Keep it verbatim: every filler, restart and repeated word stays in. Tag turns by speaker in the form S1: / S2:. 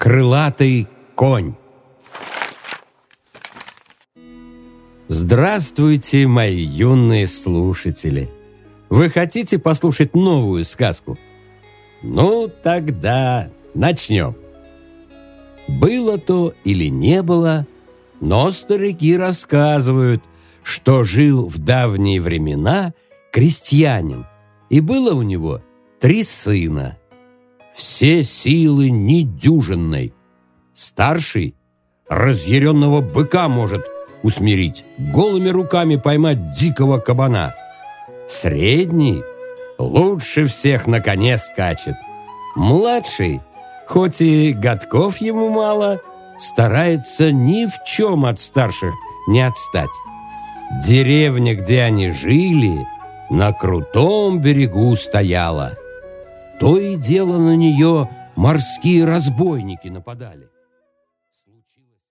S1: Крылатый конь. Здравствуйте, мои юные слушатели! Вы хотите послушать новую сказку? Ну, тогда начнем. Было то или не было, но старики рассказывают, что жил в давние времена крестьянин, и было у него три сына. Все силы недюжинной. Старший разъяренного быка может усмирить, голыми руками поймать дикого кабана. Средний лучше всех на коне скачет. Младший, хоть и годков ему мало, старается ни в чем от старших не отстать. Деревня, где они жили, на крутом берегу стояла. То и дело на нее морские разбойники нападали. Случилось